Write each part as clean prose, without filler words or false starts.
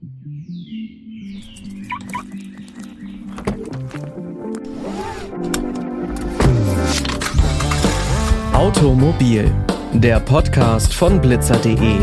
Automobil, der Podcast von blitzer.de.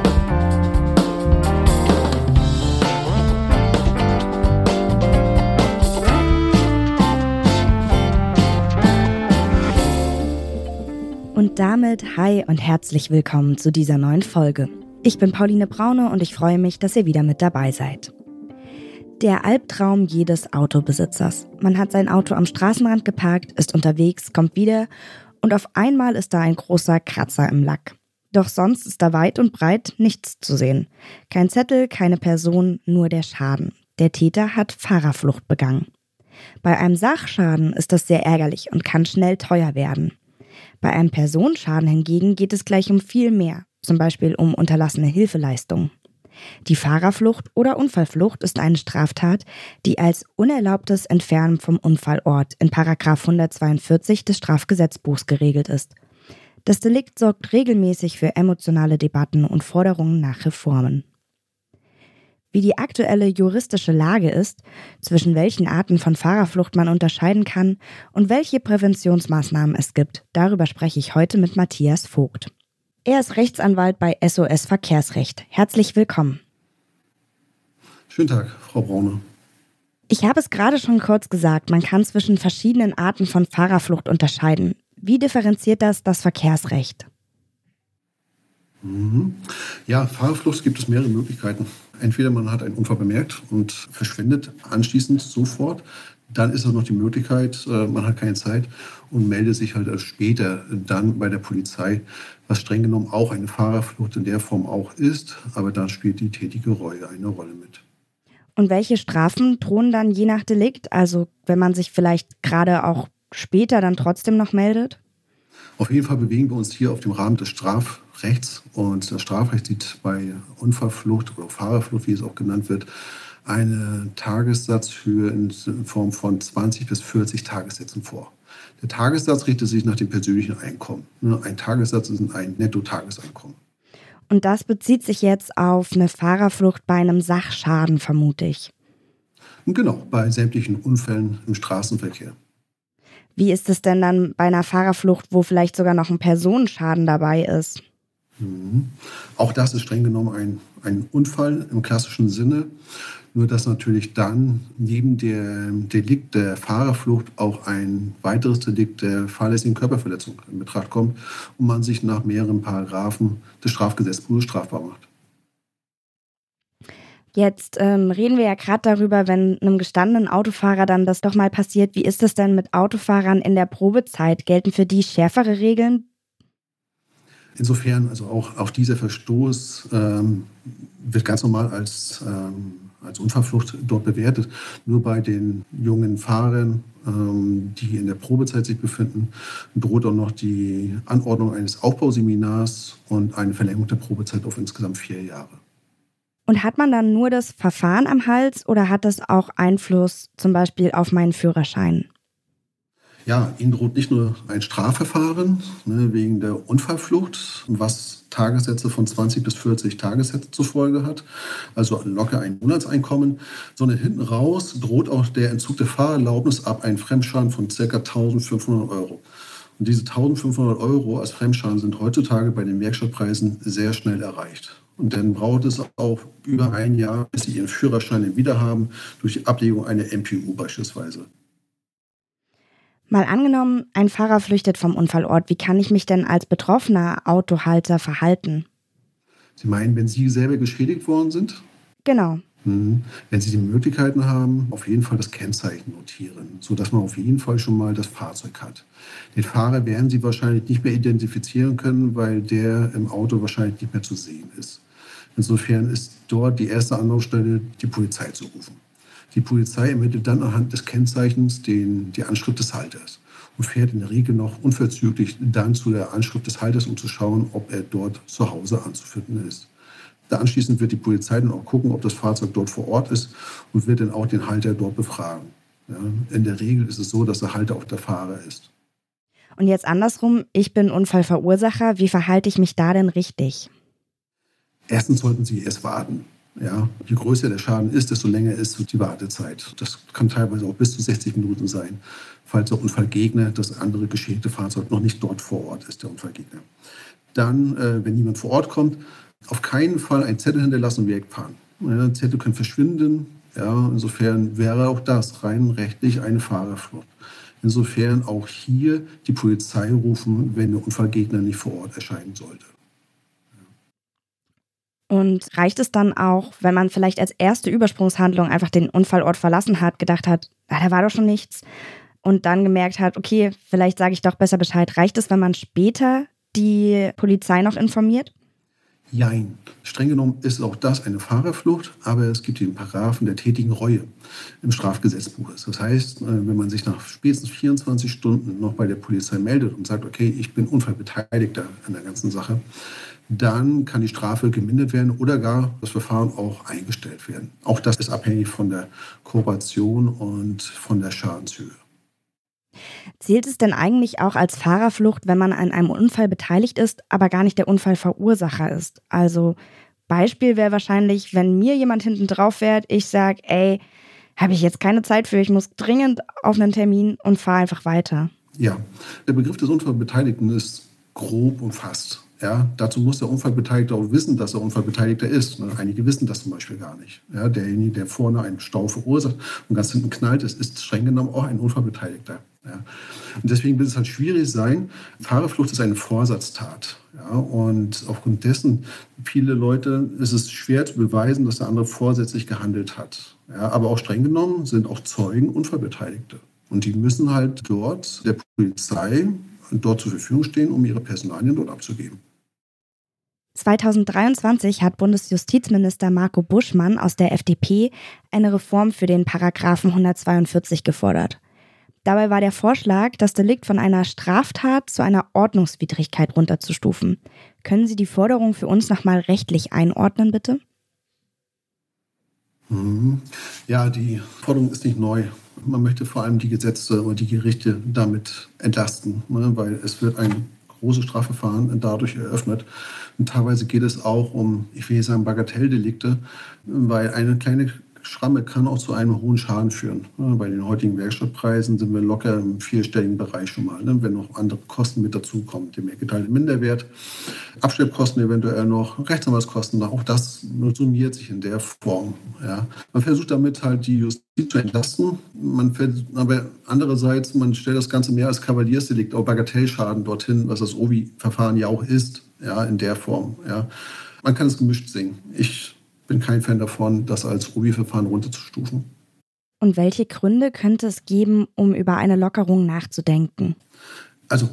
Und damit hi und herzlich willkommen zu dieser neuen Folge. Ich bin Pauline Braune und ich freue mich, dass ihr wieder mit dabei seid. Der Albtraum jedes Autobesitzers. Man hat sein Auto am Straßenrand geparkt, ist unterwegs, kommt wieder und auf einmal ist da ein großer Kratzer im Lack. Doch sonst ist da weit und breit nichts zu sehen. Kein Zettel, keine Person, nur der Schaden. Der Täter hat Fahrerflucht begangen. Bei einem Sachschaden ist das sehr ärgerlich und kann schnell teuer werden. Bei einem Personenschaden hingegen geht es gleich um viel mehr, zum Beispiel um unterlassene Hilfeleistungen. Die Fahrerflucht oder Unfallflucht ist eine Straftat, die als unerlaubtes Entfernen vom Unfallort in § 142 des Strafgesetzbuchs geregelt ist. Das Delikt sorgt regelmäßig für emotionale Debatten und Forderungen nach Reformen. Wie die aktuelle juristische Lage ist, zwischen welchen Arten von Fahrerflucht man unterscheiden kann und welche Präventionsmaßnahmen es gibt, darüber spreche ich heute mit Matthias Vogt. Er ist Rechtsanwalt bei SOS Verkehrsrecht. Herzlich willkommen. Schönen Tag, Frau Braune. Ich habe es gerade schon kurz gesagt, man kann zwischen verschiedenen Arten von Fahrerflucht unterscheiden. Wie differenziert das Verkehrsrecht? Ja, Fahrerflucht gibt es mehrere Möglichkeiten. Entweder man hat einen Unfall bemerkt und verschwindet anschließend sofort. Dann ist auch noch die Möglichkeit, man hat keine Zeit und meldet sich halt erst später dann bei der Polizei, was streng genommen auch eine Fahrerflucht in der Form auch ist. Aber da spielt die tätige Reue eine Rolle mit. Und welche Strafen drohen dann je nach Delikt? Also wenn man sich vielleicht gerade auch später dann trotzdem noch meldet? Auf jeden Fall bewegen wir uns hier auf dem Rahmen des Strafrechts. Und das Strafrecht sieht bei Unfallflucht oder Fahrerflucht, wie es auch genannt wird, einen Tagessatzhöhe in Form von 20 bis 40 Tagessätzen vor. Der Tagessatz richtet sich nach dem persönlichen Einkommen. Ein Tagessatz ist ein Nettotageseinkommen. Und das bezieht sich jetzt auf eine Fahrerflucht bei einem Sachschaden, vermute ich. Genau, bei sämtlichen Unfällen im Straßenverkehr. Wie ist es denn dann bei einer Fahrerflucht, wo vielleicht sogar noch ein Personenschaden dabei ist? Auch das ist streng genommen ein Unfall im klassischen Sinne. Nur dass natürlich dann neben dem Delikt der Fahrerflucht auch ein weiteres Delikt der fahrlässigen Körperverletzung in Betracht kommt und man sich nach mehreren Paragraphen des Strafgesetzbuches strafbar macht. Jetzt reden wir ja gerade darüber, wenn einem gestandenen Autofahrer dann das doch mal passiert. Wie ist es denn mit Autofahrern in der Probezeit? Gelten für die schärfere Regeln? Insofern, also auch dieser Verstoß wird ganz normal als Unfallflucht dort bewertet. Nur bei den jungen Fahrern, die in der Probezeit sich befinden, droht auch noch die Anordnung eines Aufbauseminars und eine Verlängerung der Probezeit auf insgesamt 4 Jahre. Und hat man dann nur das Verfahren am Hals oder hat das auch Einfluss zum Beispiel auf meinen Führerschein? Ja, Ihnen droht nicht nur ein Strafverfahren wegen der Unfallflucht, was Tagessätze von 20 bis 40 Tagessätze zur Folge hat, also locker ein Monatseinkommen, sondern hinten raus droht auch der Entzug der Fahrerlaubnis ab einem Fremdschaden von ca. 1.500 Euro. Und diese 1.500 Euro als Fremdschaden sind heutzutage bei den Werkstattpreisen sehr schnell erreicht. Und dann braucht es auch über ein Jahr, bis Sie Ihren Führerschein wieder haben, durch die Ablegung einer MPU beispielsweise. Mal angenommen, ein Fahrer flüchtet vom Unfallort. Wie kann ich mich denn als betroffener Autohalter verhalten? Sie meinen, wenn Sie selber geschädigt worden sind? Genau. Wenn Sie die Möglichkeiten haben, auf jeden Fall das Kennzeichen notieren, sodass man auf jeden Fall schon mal das Fahrzeug hat. Den Fahrer werden Sie wahrscheinlich nicht mehr identifizieren können, weil der im Auto wahrscheinlich nicht mehr zu sehen ist. Insofern ist dort die erste Anlaufstelle, die Polizei zu rufen. Die Polizei ermittelt dann anhand des Kennzeichens die Anschrift des Halters und fährt in der Regel noch unverzüglich dann zu der Anschrift des Halters, um zu schauen, ob er dort zu Hause anzufinden ist. Da anschließend wird die Polizei dann auch gucken, ob das Fahrzeug dort vor Ort ist und wird dann auch den Halter dort befragen. Ja, in der Regel ist es so, dass der Halter auch der Fahrer ist. Und jetzt andersrum, ich bin Unfallverursacher. Wie verhalte ich mich da denn richtig? Erstens sollten Sie erst warten. Ja, je größer der Schaden ist, desto länger ist die Wartezeit. Das kann teilweise auch bis zu 60 Minuten sein, falls der Unfallgegner, das andere geschädigte Fahrzeug, noch nicht dort vor Ort ist, der Unfallgegner. Dann, wenn jemand vor Ort kommt, auf keinen Fall einen Zettel hinterlassen und wegfahren. Ja, Zettel können verschwinden. Ja, insofern wäre auch das rein rechtlich eine Fahrerflucht. Insofern auch hier die Polizei rufen, wenn der Unfallgegner nicht vor Ort erscheinen sollte. Und reicht es dann auch, wenn man vielleicht als erste Übersprungshandlung einfach den Unfallort verlassen hat, gedacht hat, da war doch schon nichts und dann gemerkt hat, okay, vielleicht sage ich doch besser Bescheid. Reicht es, wenn man später die Polizei noch informiert? Jein. Streng genommen ist auch das eine Fahrerflucht, aber es gibt den Paragraphen der tätigen Reue im Strafgesetzbuch. Das heißt, wenn man sich nach spätestens 24 Stunden noch bei der Polizei meldet und sagt, okay, ich bin Unfallbeteiligter an der ganzen Sache, dann kann die Strafe gemindert werden oder gar das Verfahren auch eingestellt werden. Auch das ist abhängig von der Kooperation und von der Schadenshöhe. Zählt es denn eigentlich auch als Fahrerflucht, wenn man an einem Unfall beteiligt ist, aber gar nicht der Unfallverursacher ist? Also Beispiel wäre wahrscheinlich, wenn mir jemand hinten drauf fährt, ich sage, ey, habe ich jetzt keine Zeit für, ich muss dringend auf einen Termin und fahre einfach weiter. Ja, der Begriff des Unfallbeteiligten ist grob umfasst. Ja, dazu muss der Unfallbeteiligte auch wissen, dass er Unfallbeteiligter ist. Einige wissen das zum Beispiel gar nicht. Ja, derjenige, der vorne einen Stau verursacht und ganz hinten knallt, ist streng genommen auch ein Unfallbeteiligter. Ja. Und deswegen wird es halt schwierig sein. Fahrerflucht ist eine Vorsatztat. Ja, und aufgrund dessen, viele Leute, ist es schwer zu beweisen, dass der andere vorsätzlich gehandelt hat. Ja, aber auch streng genommen sind auch Zeugen Unfallbeteiligte. Und die müssen halt dort der Polizei dort zur Verfügung stehen, um ihre Personalien dort abzugeben. 2023 hat Bundesjustizminister Marco Buschmann aus der FDP eine Reform für den Paragraphen 142 gefordert. Dabei war der Vorschlag, das Delikt von einer Straftat zu einer Ordnungswidrigkeit runterzustufen. Können Sie die Forderung für uns nochmal rechtlich einordnen, bitte? Ja, die Forderung ist nicht neu. Man möchte vor allem die Gesetze und die Gerichte damit entlasten, weil es wird ein großes Strafverfahren dadurch eröffnet. Und teilweise geht es auch um, ich will nicht sagen Bagatelldelikte, weil eine kleine Schramme kann auch zu einem hohen Schaden führen. Bei den heutigen Werkstattpreisen sind wir locker im vierstelligen Bereich schon mal, wenn noch andere Kosten mit dazukommen, der mehr geteilte Minderwert, Abschleppkosten eventuell noch, Rechtsanwaltskosten, auch das summiert sich in der Form. Ja. Man versucht damit halt die Justiz zu entlasten, aber andererseits, man stellt das Ganze mehr als Kavaliersdelikt, auch Bagatellschaden dorthin, was das OVI-Verfahren ja auch ist, ja, in der Form. Ja. Man kann es gemischt sehen. Ich bin kein Fan davon, das als OVI-Verfahren runterzustufen. Und welche Gründe könnte es geben, um über eine Lockerung nachzudenken? Also,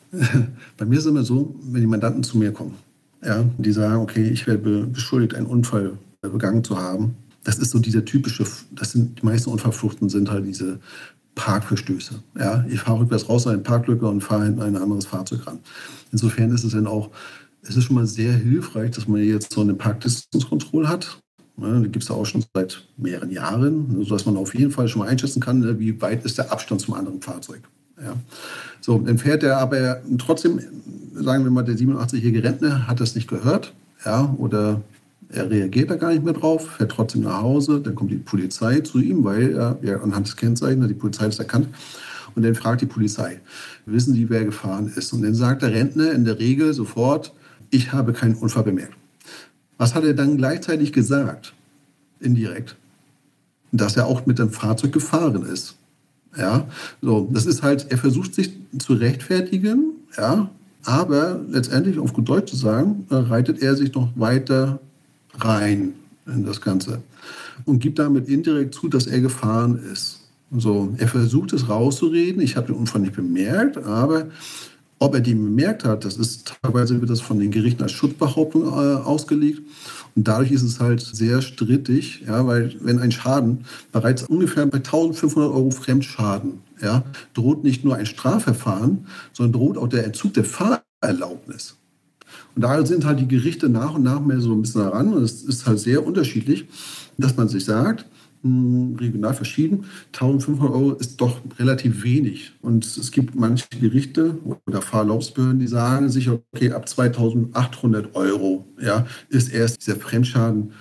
bei mir ist es immer so, wenn die Mandanten zu mir kommen, ja, die sagen, okay, ich werde beschuldigt, einen Unfall begangen zu haben. Das ist so dieser typische, die meisten Unfallfluchten sind halt diese Parkverstöße. Ja, ich fahre rückwärts raus in eine Parklücke und fahre in ein anderes Fahrzeug ran. Insofern ist es dann auch, es ist schon mal sehr hilfreich, dass man jetzt so eine Park-Distance-Control hat. Ja, die gibt es ja auch schon seit mehreren Jahren, sodass man auf jeden Fall schon mal einschätzen kann, wie weit ist der Abstand zum anderen Fahrzeug. Ja. So, dann fährt er aber trotzdem, sagen wir mal, der 87-jährige Rentner hat das nicht gehört, ja, oder er reagiert da gar nicht mehr drauf, fährt trotzdem nach Hause, dann kommt die Polizei zu ihm, weil er anhand des Kennzeichens, die Polizei das erkannt, und dann fragt die Polizei, wissen Sie, wer gefahren ist? Und dann sagt der Rentner in der Regel sofort, ich habe keinen Unfall bemerkt. Was hat er dann gleichzeitig gesagt? Indirekt. Dass er auch mit dem Fahrzeug gefahren ist. Ja, so, das ist halt, er versucht sich zu rechtfertigen, ja, aber letztendlich, auf gut Deutsch zu sagen, reitet er sich noch weiter rein in das Ganze und gibt damit indirekt zu, dass er gefahren ist. So, er versucht es rauszureden, ich habe den Unfall nicht bemerkt, aber ob er den bemerkt hat, das ist teilweise wird das von den Gerichten als Schutzbehauptung ausgelegt. Und dadurch ist es halt sehr strittig, ja, weil wenn ein Schaden bereits ungefähr bei 1.500 € Fremdschaden, ja, droht nicht nur ein Strafverfahren, sondern droht auch der Entzug der Fahrerlaubnis. Und da sind halt die Gerichte nach und nach mehr so ein bisschen heran. Und es ist halt sehr unterschiedlich, dass man sich sagt, regional verschieden, 1.500 € ist doch relativ wenig. Und es gibt manche Gerichte oder Fahrerlaubnisbehörden, die sagen sich, okay, ab 2.800 € ja, ist erst dieser Fremdschaden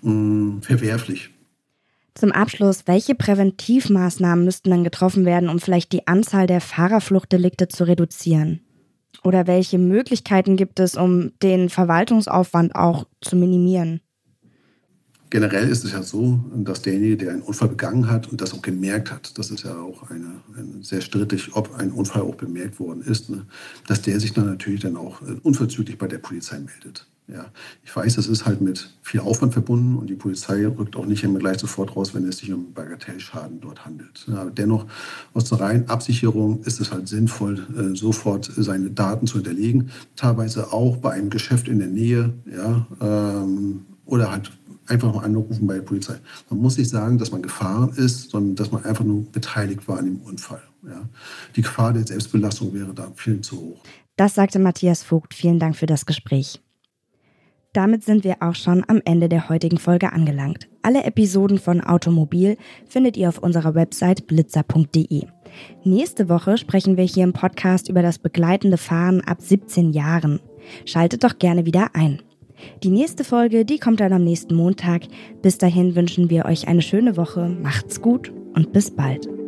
verwerflich. Zum Abschluss, welche Präventivmaßnahmen müssten dann getroffen werden, um vielleicht die Anzahl der Fahrerfluchtdelikte zu reduzieren? Oder welche Möglichkeiten gibt es, um den Verwaltungsaufwand auch zu minimieren? Generell ist es ja so, dass derjenige, der einen Unfall begangen hat und das auch gemerkt hat, das ist ja auch sehr strittig, ob ein Unfall auch bemerkt worden ist, ne, dass der sich dann natürlich dann auch unverzüglich bei der Polizei meldet. Ja, ich weiß, es ist halt mit viel Aufwand verbunden und die Polizei rückt auch nicht immer gleich sofort raus, wenn es sich um Bagatellschaden dort handelt. Ja, dennoch, aus der reinen Absicherung ist es halt sinnvoll, sofort seine Daten zu hinterlegen. Teilweise auch bei einem Geschäft in der Nähe, ja, oder halt einfach mal anrufen bei der Polizei. Man muss nicht sagen, dass man gefahren ist, sondern dass man einfach nur beteiligt war an dem Unfall. Ja. Die Gefahr der Selbstbelastung wäre da viel zu hoch. Das sagte Matthias Vogt. Vielen Dank für das Gespräch. Damit sind wir auch schon am Ende der heutigen Folge angelangt. Alle Episoden von Automobil findet ihr auf unserer Website blitzer.de. Nächste Woche sprechen wir hier im Podcast über das begleitende Fahren ab 17 Jahren. Schaltet doch gerne wieder ein. Die nächste Folge, die kommt dann am nächsten Montag. Bis dahin wünschen wir euch eine schöne Woche, macht's gut und bis bald.